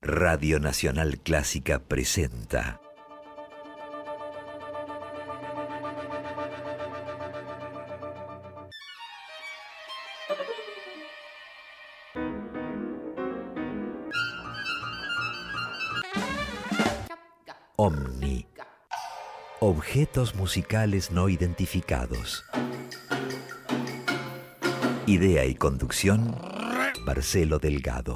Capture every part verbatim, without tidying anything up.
Radio Nacional Clásica presenta Omni. Objetos musicales no identificados. Idea y conducción, Marcelo Delgado.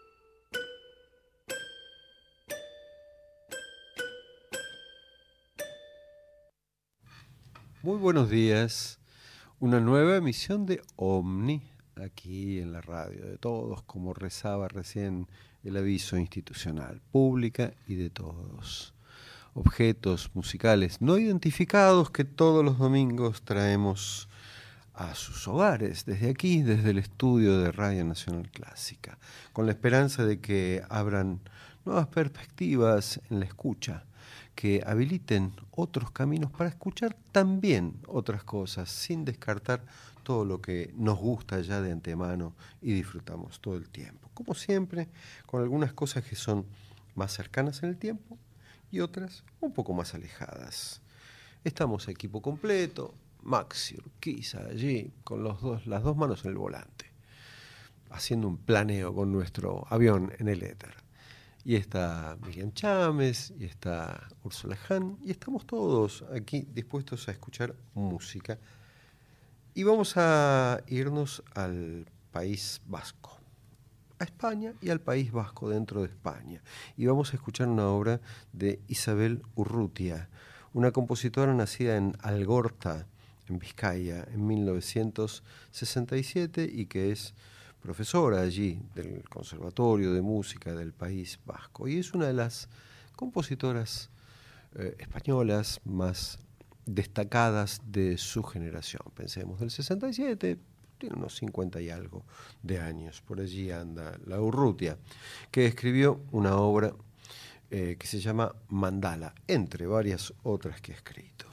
Muy buenos días, una nueva emisión de Omni, aquí en la radio de todos, como rezaba recién el aviso institucional, pública y de todos. Objetos musicales no identificados que todos los domingos traemos a sus hogares, desde aquí, desde el estudio de Radio Nacional Clásica, con la esperanza de que abran nuevas perspectivas en la escucha, que habiliten otros caminos para escuchar también otras cosas, sin descartar todo lo que nos gusta ya de antemano y disfrutamos todo el tiempo. Como siempre, con algunas cosas que son más cercanas en el tiempo y otras un poco más alejadas. Estamos equipo completo, Maxi Urquiza allí, con los dos, las dos manos en el volante, haciendo un planeo con nuestro avión en el éter. Y está Miriam Chámez, y está Úrsula Hahn, y estamos todos aquí dispuestos a escuchar música. Y vamos a irnos al País Vasco, a España y al País Vasco dentro de España. Y vamos a escuchar una obra de Isabel Urrutia, una compositora nacida en Algorta, en Vizcaya, en mil novecientos sesenta y siete, y que es profesora allí del Conservatorio de Música del País Vasco, y es una de las compositoras eh, españolas más destacadas de su generación. Pensemos del sesenta y siete, tiene unos cincuenta y algo de años, por allí anda la Urrutia, que escribió una obra eh, que se llama Mandala, entre varias otras que ha escrito.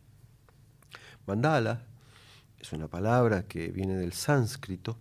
Mandala es una palabra que viene del sánscrito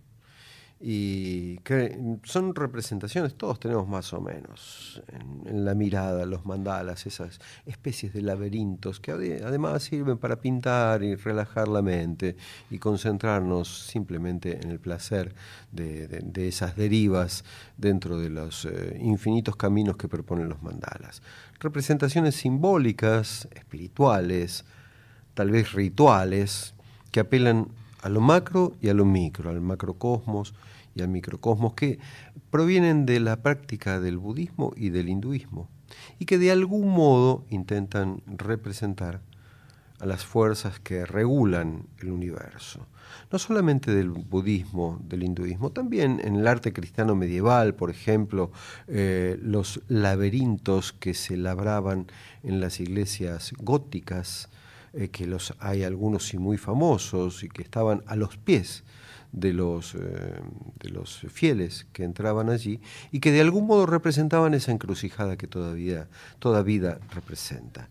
y que son representaciones, todos tenemos más o menos en, en la mirada los mandalas, esas especies de laberintos que además sirven para pintar y relajar la mente y concentrarnos simplemente en el placer de, de, de esas derivas dentro de los eh, infinitos caminos que proponen los mandalas. Representaciones simbólicas, espirituales, tal vez rituales, que apelan a lo macro y a lo micro, al macrocosmos y al microcosmos, que provienen de la práctica del budismo y del hinduismo, y que de algún modo intentan representar a las fuerzas que regulan el universo. No solamente del budismo, del hinduismo, también en el arte cristiano medieval, por ejemplo, eh, los laberintos que se labraban en las iglesias góticas, Eh, que los hay algunos y muy famosos y que estaban a los pies de los, eh, de los fieles que entraban allí y que de algún modo representaban esa encrucijada que todavía toda vida representa.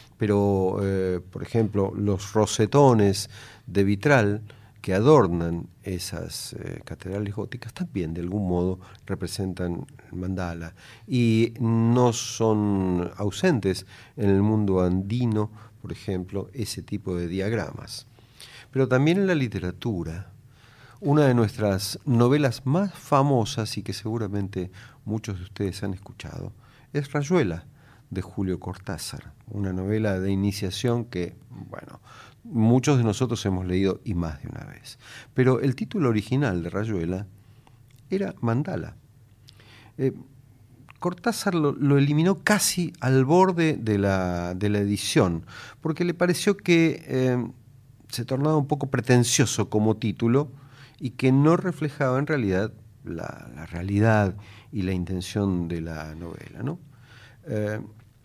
Pero, eh, por ejemplo, los rosetones de vitral que adornan esas eh, catedrales góticas también de algún modo representan el mandala y no son ausentes en el mundo andino, por ejemplo, ese tipo de diagramas. Pero también en la literatura, una de nuestras novelas más famosas y que seguramente muchos de ustedes han escuchado, es Rayuela, de Julio Cortázar, una novela de iniciación que, bueno, muchos de nosotros hemos leído y más de una vez. Pero el título original de Rayuela era Mandala. Eh, Cortázar lo, lo eliminó casi al borde de la, de la edición, porque le pareció que eh, se tornaba un poco pretencioso como título y que no reflejaba en realidad la, la realidad y la intención de la novela, ¿no? Eh,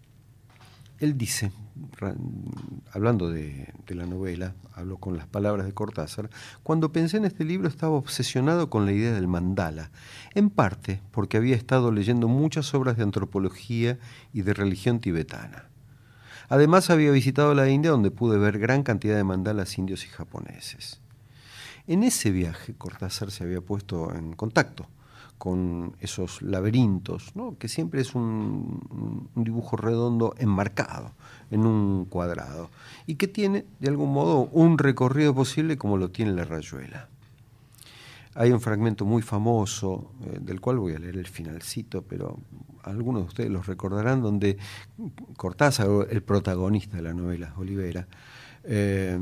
él dice, hablando de, de la novela, hablo con las palabras de Cortázar, cuando pensé en este libro estaba obsesionado con la idea del mandala, en parte porque había estado leyendo muchas obras de antropología y de religión tibetana. Además había visitado la India, donde pude ver gran cantidad de mandalas indios y japoneses. En ese viaje Cortázar se había puesto en contacto con esos laberintos, ¿no? Que siempre es un, un dibujo redondo enmarcado en un cuadrado y que tiene de algún modo un recorrido posible como lo tiene la rayuela. Hay un fragmento muy famoso, eh, del cual voy a leer el finalcito, pero algunos de ustedes lo recordarán, donde Cortázar, el protagonista de la novela, Olivera, eh,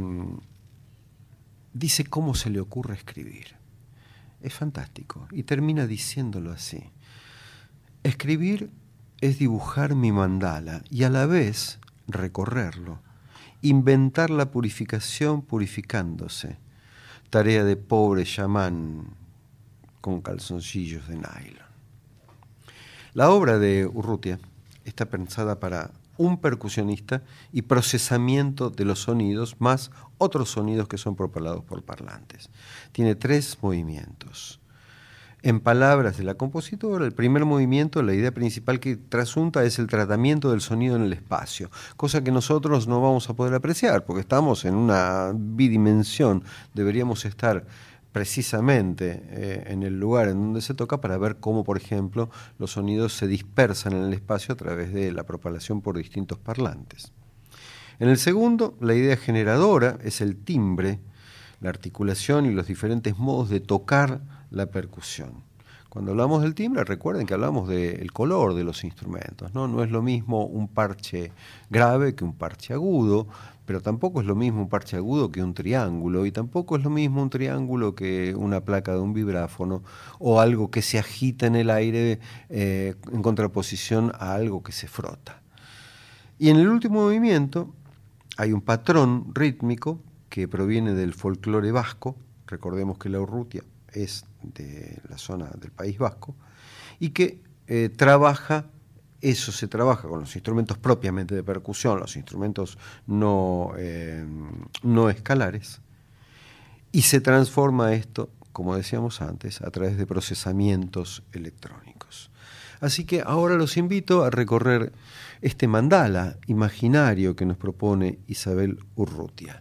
dice cómo se le ocurre escribir. Es fantástico. Y termina diciéndolo así. Escribir es dibujar mi mandala y a la vez recorrerlo. Inventar la purificación purificándose. Tarea de pobre chamán con calzoncillos de nylon. La obra de Urrutia está pensada para un percusionista y procesamiento de los sonidos, más otros sonidos que son propalados por parlantes. Tiene tres movimientos. En palabras de la compositora, el primer movimiento, la idea principal que trasunta es el tratamiento del sonido en el espacio, cosa que nosotros no vamos a poder apreciar, porque estamos en una bidimensión, deberíamos estar precisamente eh, en el lugar en donde se toca para ver cómo, por ejemplo, los sonidos se dispersan en el espacio a través de la propagación por distintos parlantes. En el segundo, la idea generadora es el timbre, la articulación y los diferentes modos de tocar la percusión. Cuando hablamos del timbre, recuerden que hablamos del color de los instrumentos, ¿no? No es lo mismo un parche grave que un parche agudo, pero tampoco es lo mismo un parche agudo que un triángulo, y tampoco es lo mismo un triángulo que una placa de un vibráfono o algo que se agita en el aire eh, en contraposición a algo que se frota. Y en el último movimiento hay un patrón rítmico que proviene del folclore vasco. Recordemos que la Urrutia es de la zona del País Vasco y que eh, trabaja, eso se trabaja con los instrumentos propiamente de percusión, los instrumentos no, eh, no escalares, y se transforma esto, como decíamos antes, a través de procesamientos electrónicos. Así que ahora los invito a recorrer este mandala imaginario que nos propone Isabel Urrutia.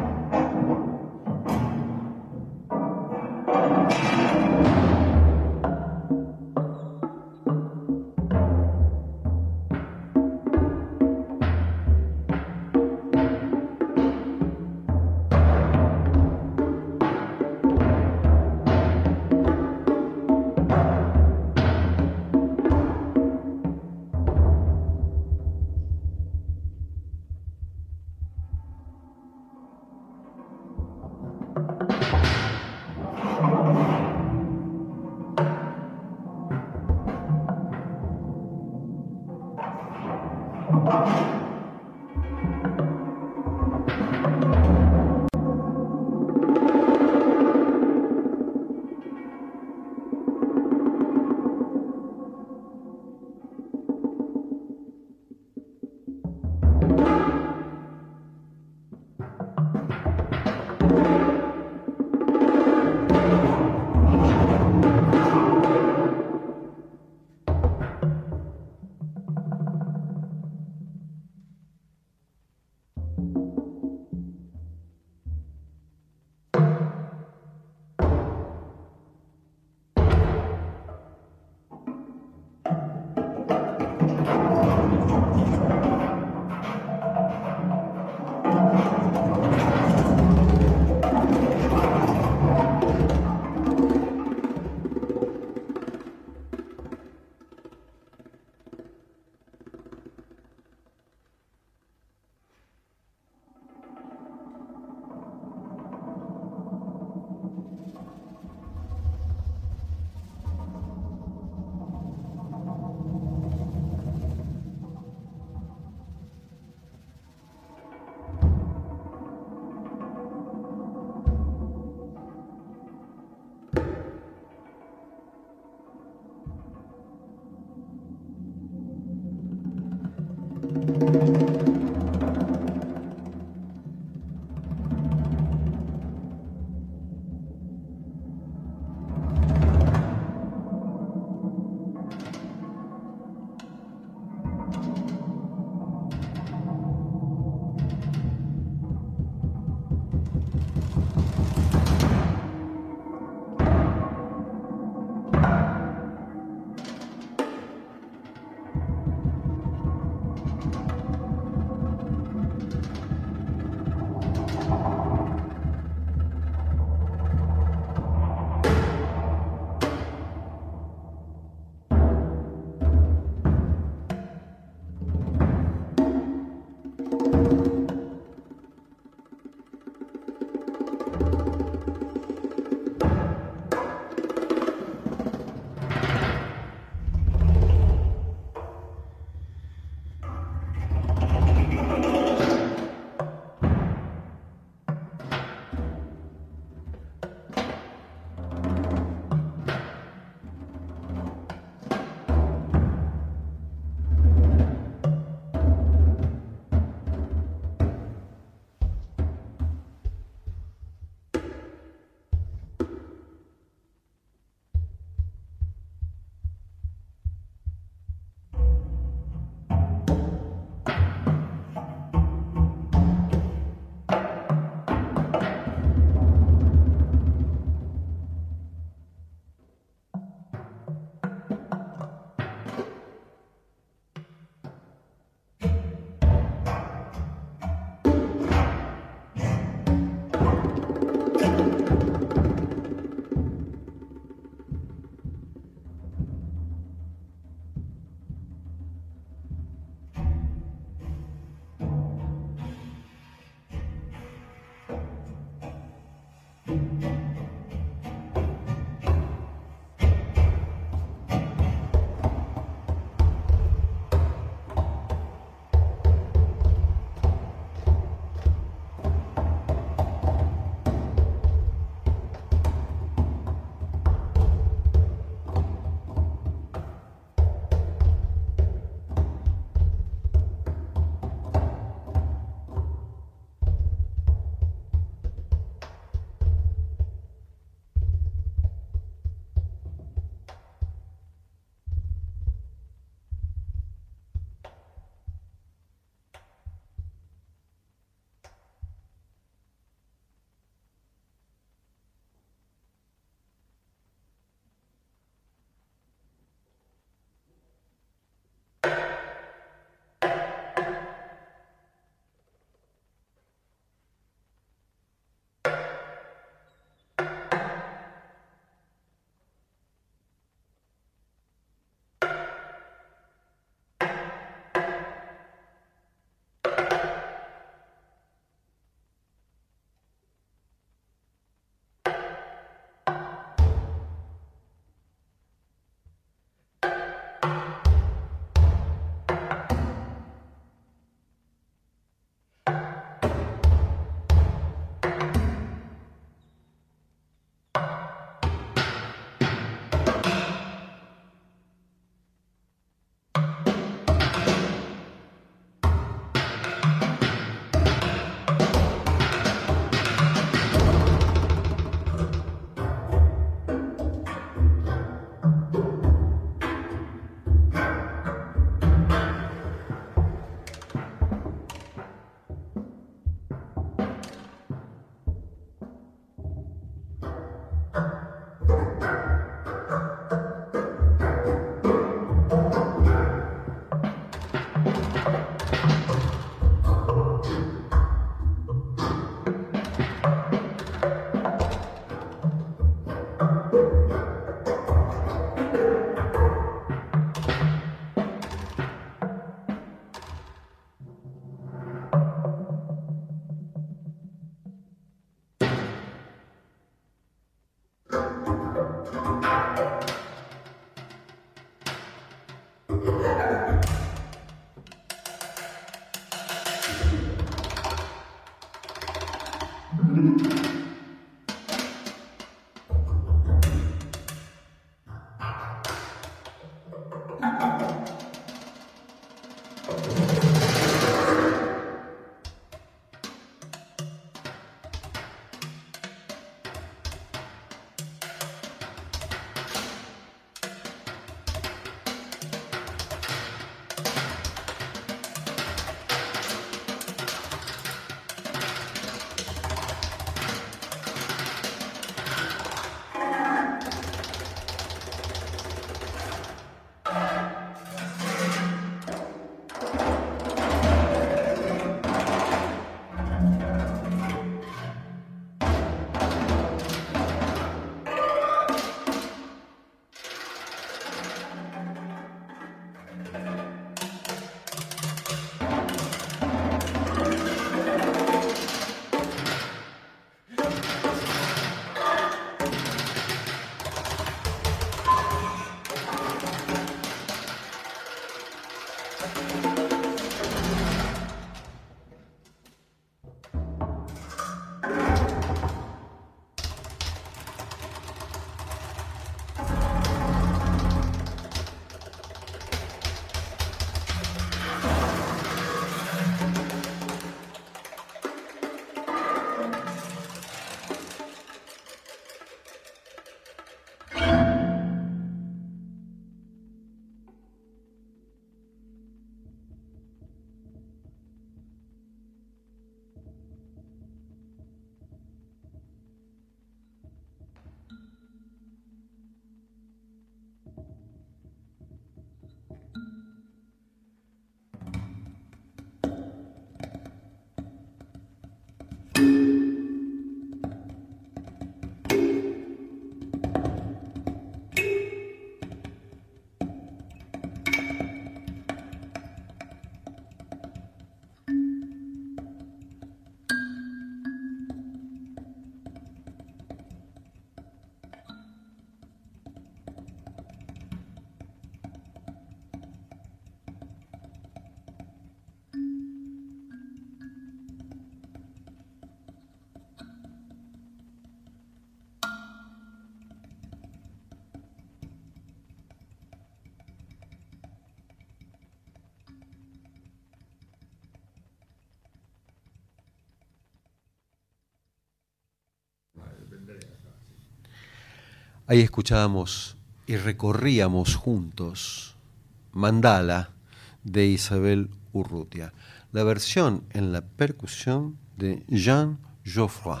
Ahí escuchábamos y recorríamos juntos Mandala de Isabel Urrutia, la versión en la percusión de Jean Geoffroy.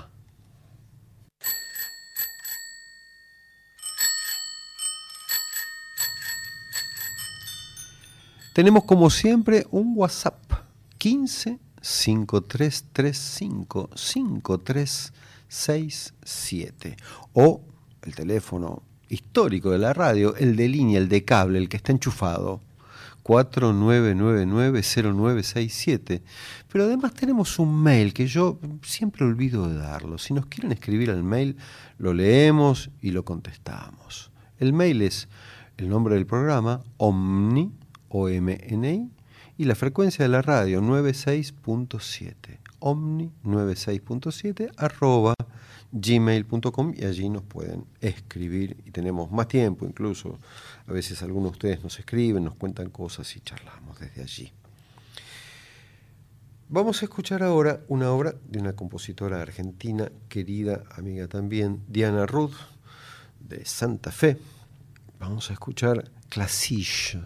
Tenemos como siempre un WhatsApp quince cinco tres tres cinco cinco tres seis siete o el teléfono histórico de la radio, el de línea, el de cable, el que está enchufado, cuatro nueve nueve nueve cero nueve seis siete. Pero además tenemos un mail que yo siempre olvido de darlo. Si nos quieren escribir al mail, lo leemos y lo contestamos. El mail es el nombre del programa, Omni, O M N I, y la frecuencia de la radio, noventa y seis punto siete. Omni noventa y seis punto siete arroba gmail punto com, y allí nos pueden escribir y tenemos más tiempo incluso. A veces algunos de ustedes nos escriben, nos cuentan cosas y charlamos desde allí. Vamos a escuchar ahora una obra de una compositora argentina, querida amiga también, Diana Ruth, de Santa Fe. Vamos a escuchar Classiche,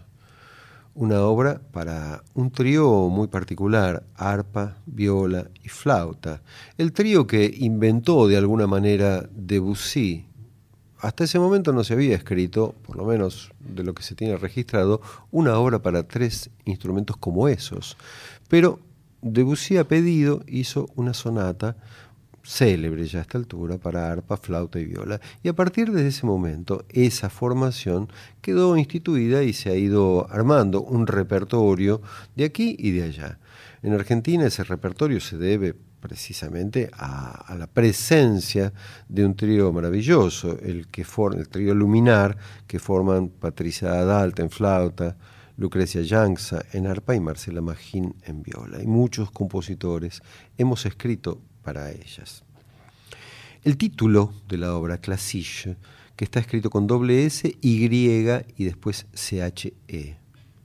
una obra para un trío muy particular, arpa, viola y flauta. El trío que inventó de alguna manera Debussy. Hasta ese momento no se había escrito, por lo menos de lo que se tiene registrado, una obra para tres instrumentos como esos. Pero Debussy, a pedido, hizo una sonata célebre ya a esta altura para arpa, flauta y viola, y a partir de ese momento esa formación quedó instituida y se ha ido armando un repertorio de aquí y de allá. En Argentina ese repertorio se debe precisamente a, a la presencia de un trío maravilloso, el que forma el trío Luminar, que forman Patricia Adalta en flauta, Lucrecia Yanza en arpa y Marcela Magín en viola, y muchos compositores hemos escrito para ellas. El título de la obra, Classiche, que está escrito con doble S, Y y después C H E,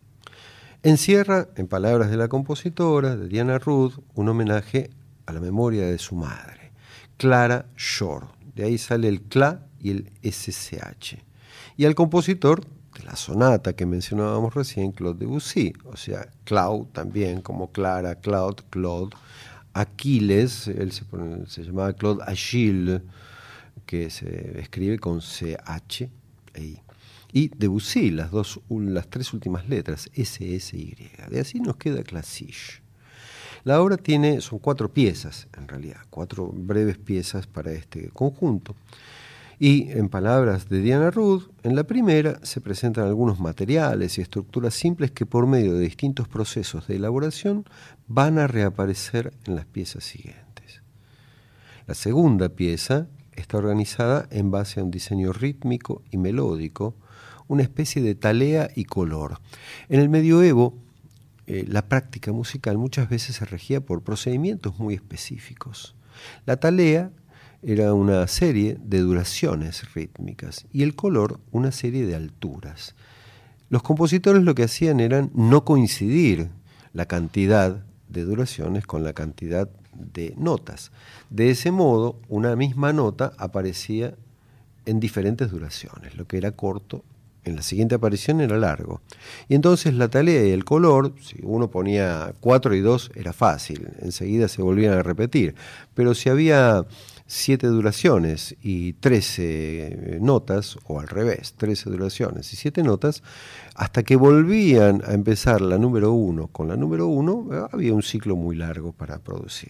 encierra, en palabras de la compositora, de Diana Ruth, un homenaje a la memoria de su madre, Clara Shore. De ahí sale el Cla y el S C H. Y al compositor de la sonata que mencionábamos recién, Claude Debussy, o sea, Claude también, como Clara, Claude, Claude. Aquiles, él se, se llamaba Claude Achille, que se escribe con C H E I. Y Debussy, las, dos, las tres últimas letras, S S Y. De así nos queda Classiche. La obra tiene, son cuatro piezas, en realidad, cuatro breves piezas para este conjunto. Y en palabras de Diana Ruth, en la primera se presentan algunos materiales y estructuras simples que por medio de distintos procesos de elaboración van a reaparecer en las piezas siguientes. La segunda pieza está organizada en base a un diseño rítmico y melódico, una especie de talea y color. En el medioevo, eh, la práctica musical muchas veces se regía por procedimientos muy específicos. La talea era una serie de duraciones rítmicas y el color una serie de alturas. Los compositores lo que hacían era no coincidir la cantidad de duraciones con la cantidad de notas. De ese modo, una misma nota aparecía en diferentes duraciones. Lo que era corto, en la siguiente aparición era largo. Y entonces la talea y el color, si uno ponía cuatro y dos era fácil, enseguida se volvían a repetir. Pero si había siete duraciones y trece notas, o al revés, trece duraciones y siete notas, hasta que volvían a empezar la número uno con la número uno, había un ciclo muy largo para producir.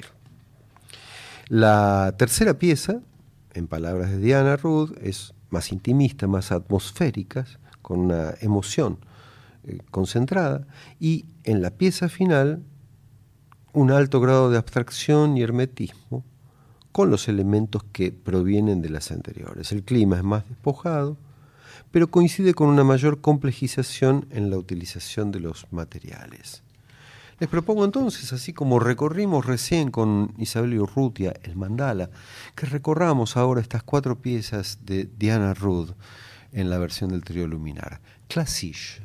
La tercera pieza, en palabras de Diana Ruth, es más intimista, más atmosférica, con una emoción eh, concentrada, y en la pieza final, un alto grado de abstracción y hermetismo, con los elementos que provienen de las anteriores. El clima es más despojado, pero coincide con una mayor complejización en la utilización de los materiales. Les propongo entonces, así como recorrimos recién con Isabel Urrutia el mandala, que recorramos ahora estas cuatro piezas de Diana Ruth en la versión del trío Luminar. Classiche.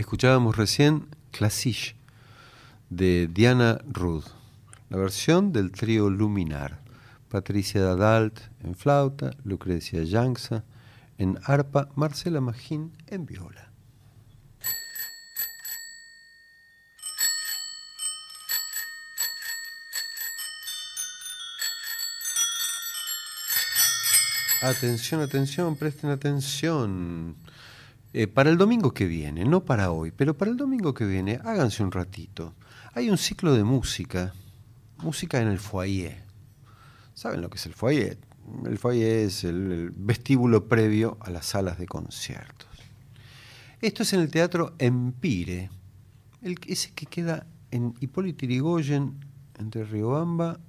Escuchábamos recién Classiche de Diana Rudd, la versión del trío Luminar. Patricia Dadalt en flauta, Lucrecia Yangsa en arpa, Marcela Magín en viola. Atención, atención, presten atención. Eh, para el domingo que viene, no para hoy, pero para el domingo que viene, háganse un ratito. Hay un ciclo de música, música en el foyer. ¿Saben lo que es el foyer? El foyer es el, el vestíbulo previo a las salas de conciertos. Esto es en el Teatro Empire, el, ese que queda en Hipólito Yrigoyen, entre Riobamba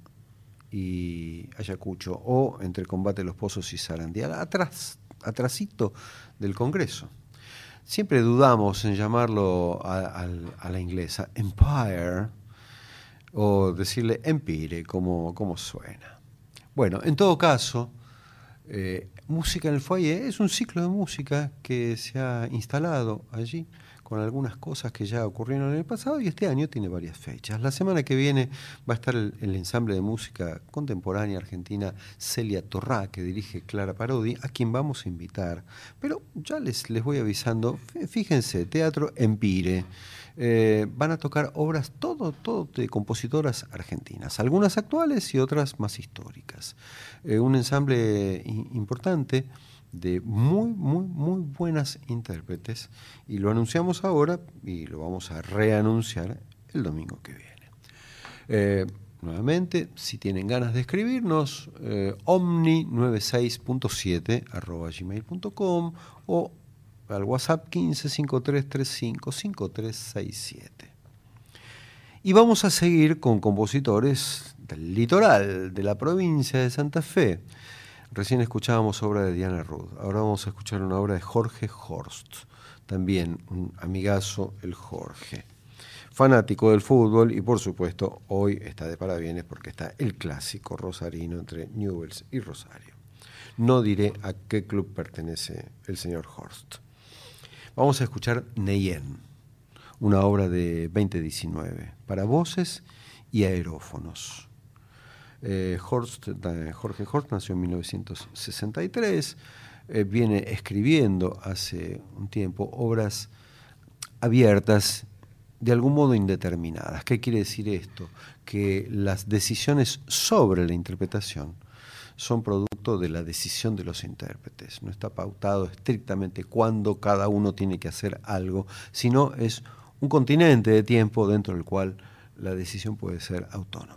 y Ayacucho, o entre Combate Los Pozos y Sarandí, atrás, atrásito del Congreso. Siempre dudamos en llamarlo a, a, a la inglesa Empire o decirle Empire, como, como suena. Bueno, en todo caso, eh, Música en el Foyer es un ciclo de música que se ha instalado allí con algunas cosas que ya ocurrieron en el pasado y este año tiene varias fechas. La semana que viene va a estar el, el ensamble de música contemporánea argentina Celia Torrá, que dirige Clara Parodi, a quien vamos a invitar. Pero ya les, les voy avisando, fíjense, Teatro Empire. Eh, van a tocar obras todo, todo de compositoras argentinas, algunas actuales y otras más históricas. Eh, un ensamble i- importante de muy, muy, muy buenas intérpretes, y lo anunciamos ahora y lo vamos a reanunciar el domingo que viene. Eh, nuevamente, si tienen ganas de escribirnos, eh, omni noventa y seis punto siete arroba gmail punto com o al WhatsApp quince cincuenta y tres treinta y cinco cincuenta y tres sesenta y siete. Y vamos a seguir con compositores del litoral, de la provincia de Santa Fe. Recién escuchábamos obra de Diana Rudd, ahora vamos a escuchar una obra de Jorge Horst, también un amigazo el Jorge, fanático del fútbol, y por supuesto hoy está de parabienes porque está el clásico rosarino entre Newell's y Rosario. No diré a qué club pertenece el señor Horst. Vamos a escuchar Neyen, una obra de veinte diecinueve, para voces y aerófonos. Eh, Horst, eh, Jorge Horst nació en mil novecientos sesenta y tres, eh, viene escribiendo hace un tiempo obras abiertas, de algún modo indeterminadas. ¿Qué quiere decir esto? Que las decisiones sobre la interpretación son producto de la decisión de los intérpretes. No está pautado estrictamente cuándo cada uno tiene que hacer algo, sino es un continente de tiempo dentro del cual la decisión puede ser autónoma.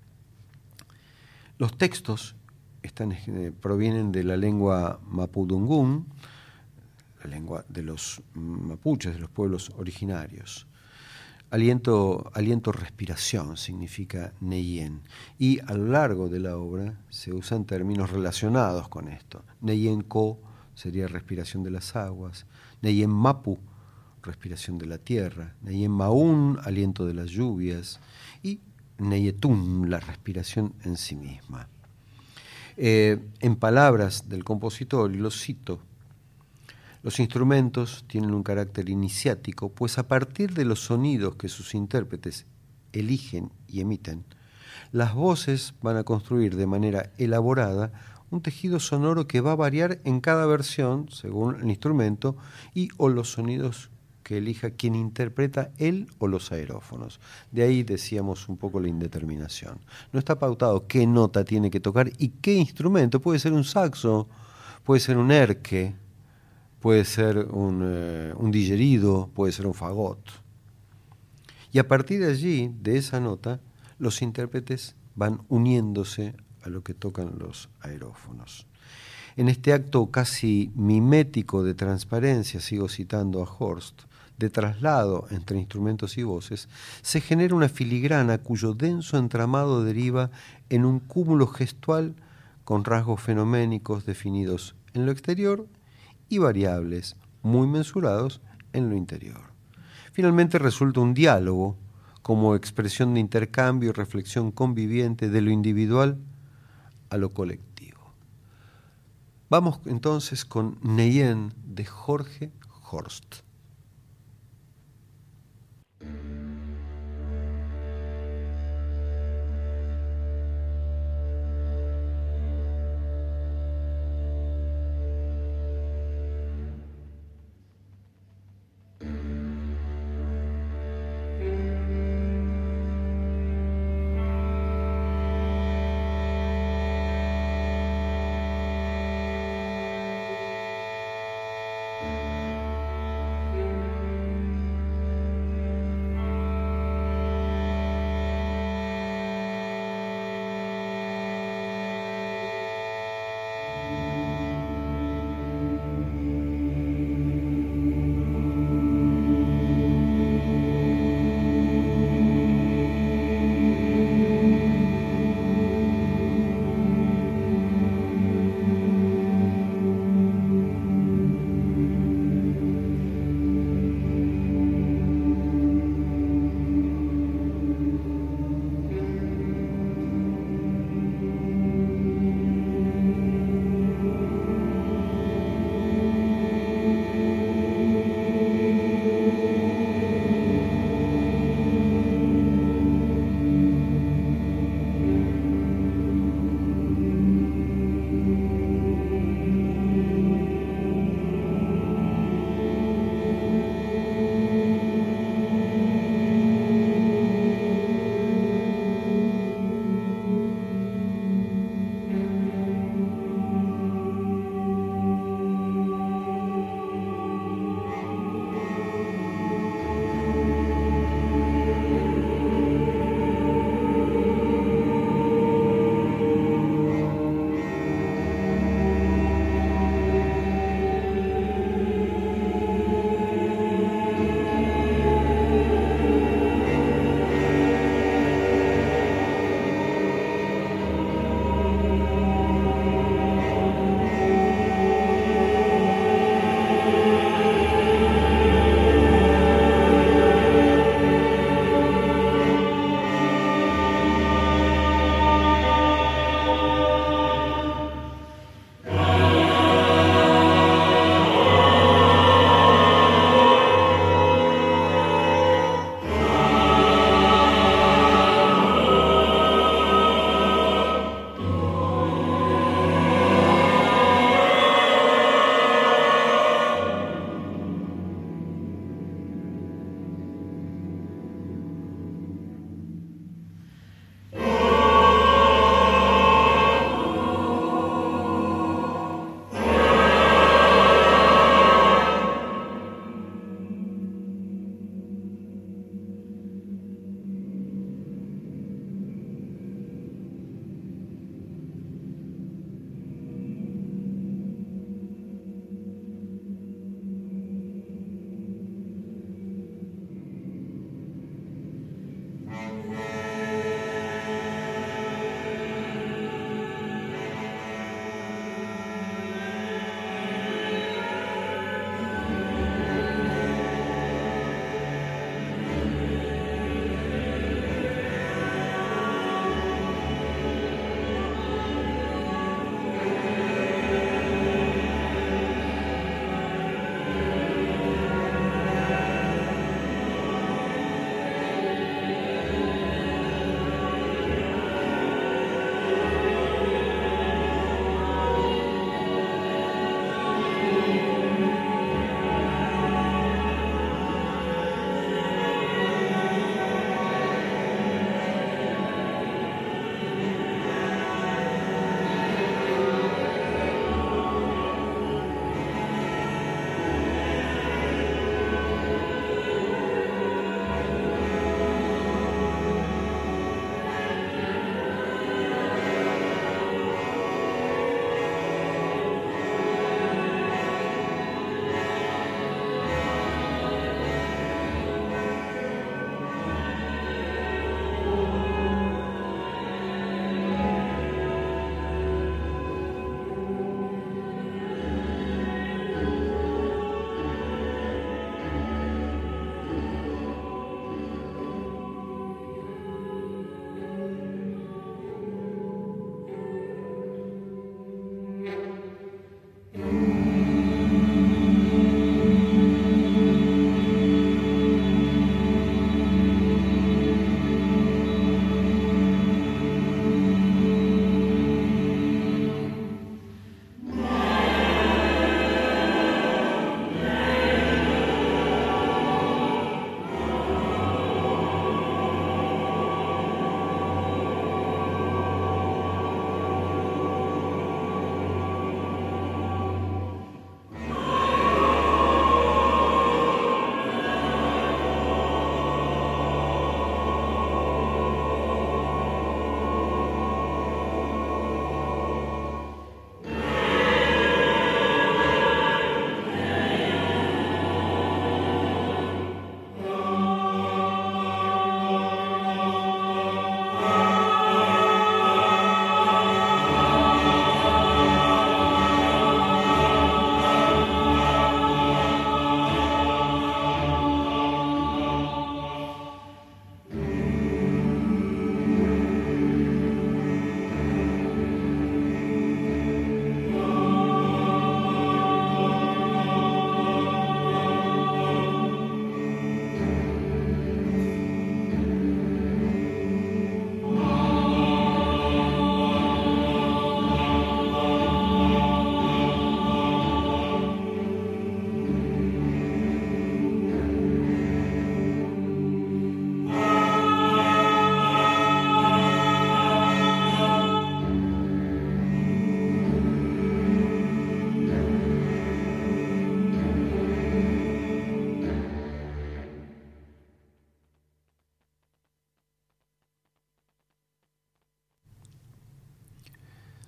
Los textos están, eh, provienen de la lengua mapudungún, la lengua de los mapuches, de los pueblos originarios. Aliento, aliento respiración significa Neyen, y a lo largo de la obra se usan términos relacionados con esto. Neyen Ko sería respiración de las aguas, Neyen Mapu, respiración de la tierra, Neyen Maun, aliento de las lluvias, y Neyetun, la respiración en sí misma. Eh, en palabras del compositor, y lo cito, los instrumentos tienen un carácter iniciático, pues a partir de los sonidos que sus intérpretes eligen y emiten, las voces van a construir de manera elaborada un tejido sonoro que va a variar en cada versión según el instrumento y o los sonidos que elija quien interpreta él o los aerófonos. De ahí decíamos un poco la indeterminación. No está pautado qué nota tiene que tocar y qué instrumento. Puede ser un saxo, puede ser un erque, puede ser un, eh, un digerido, puede ser un fagot. Y a partir de allí, de esa nota, los intérpretes van uniéndose a lo que tocan los aerófonos. En este acto casi mimético de transparencia, sigo citando a Horst, de traslado entre instrumentos y voces, se genera una filigrana cuyo denso entramado deriva en un cúmulo gestual con rasgos fenoménicos definidos en lo exterior y variables muy mensurados en lo interior. Finalmente resulta un diálogo como expresión de intercambio y reflexión conviviente de lo individual a lo colectivo. Vamos entonces con Neyen de Jorge Horst.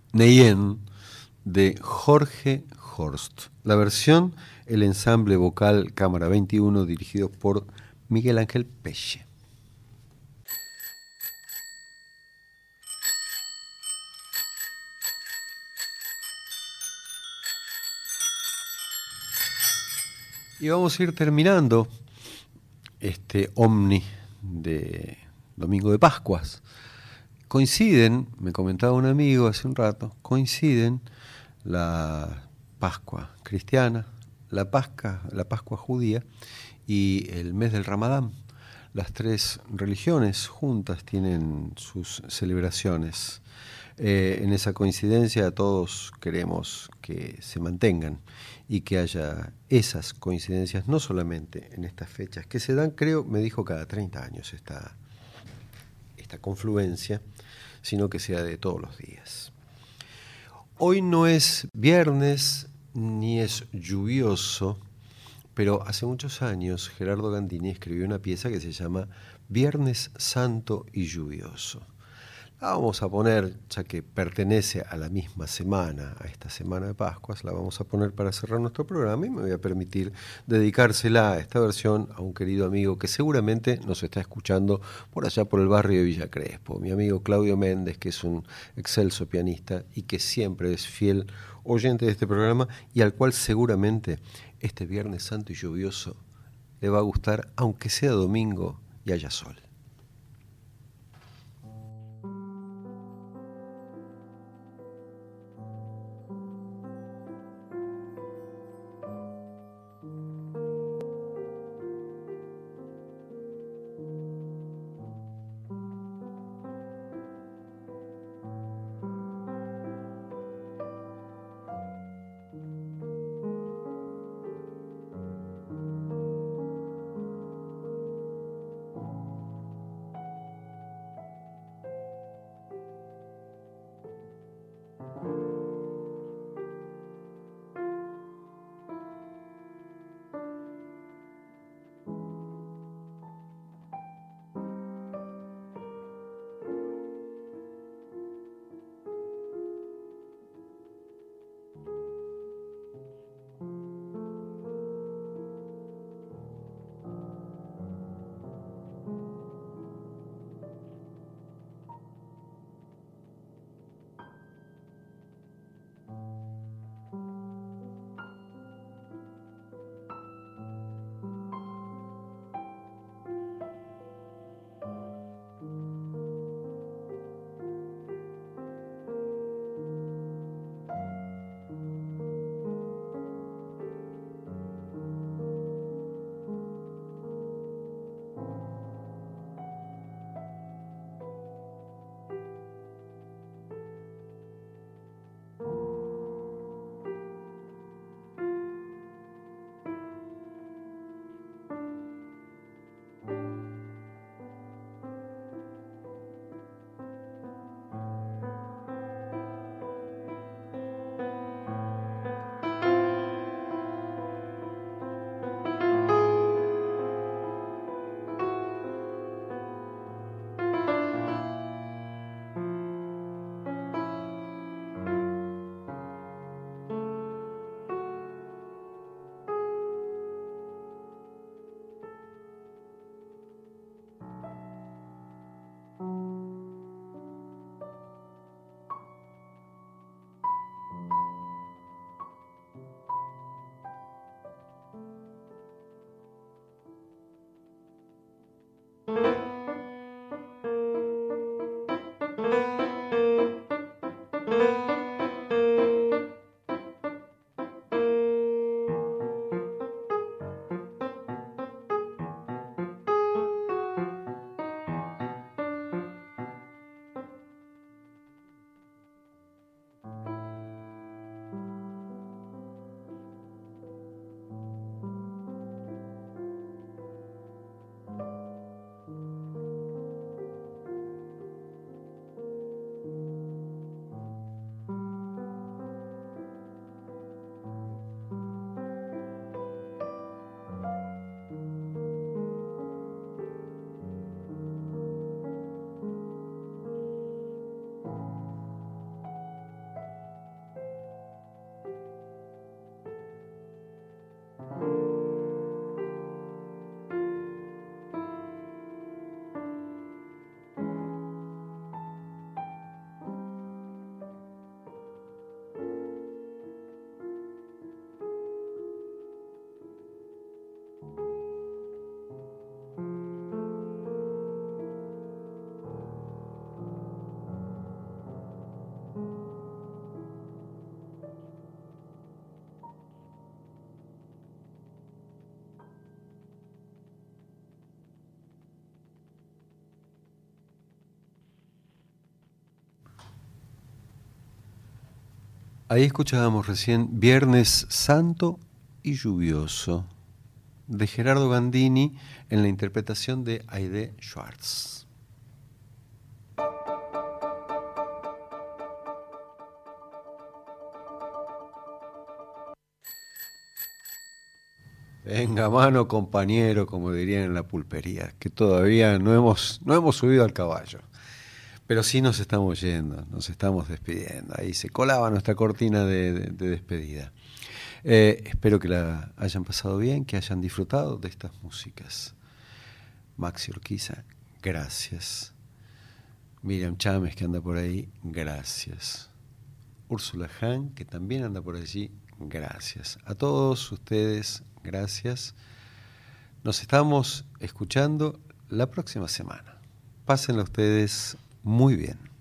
Neyen de Jorge Horst. La versión, el ensamble vocal Cámara veintiuno dirigido por Miguel Ángel Peche. Y vamos a ir terminando este Omni de Domingo de Pascuas. Coinciden, me comentaba un amigo hace un rato, coinciden la Pascua cristiana, la Pascua, la Pascua judía y el mes del Ramadán. Las tres religiones juntas tienen sus celebraciones. Eh, en esa coincidencia todos queremos que se mantengan y que haya esas coincidencias, no solamente en estas fechas, que se dan, creo, me dijo, cada treinta años esta, esta confluencia, sino que sea de todos los días. Hoy no es viernes ni es lluvioso, pero hace muchos años Gerardo Gandini escribió una pieza que se llama Viernes Santo y Lluvioso. La vamos a poner, ya que pertenece a la misma semana, a esta semana de Pascuas, la vamos a poner para cerrar nuestro programa y me voy a permitir dedicársela a esta versión a un querido amigo que seguramente nos está escuchando por allá por el barrio de Villa Crespo, mi amigo Claudio Méndez, que es un excelso pianista y que siempre es fiel oyente de este programa y al cual seguramente este Viernes Santo y Lluvioso le va a gustar, aunque sea domingo y haya sol. Ahí escuchábamos recién Viernes Santo y Lluvioso, de Gerardo Gandini en la interpretación de Aide Schwartz. Venga mano compañero, como dirían en la pulpería, que todavía no hemos, no hemos subido al caballo. Pero sí nos estamos yendo, nos estamos despidiendo. Ahí se colaba nuestra cortina de, de, de despedida. Eh, espero que la hayan pasado bien, que hayan disfrutado de estas músicas. Maxi Urquiza, gracias. Miriam Chámez, que anda por ahí, gracias. Úrsula Hahn, que también anda por allí, gracias. A todos ustedes, gracias. Nos estamos escuchando la próxima semana. Pásenla ustedes muy bien.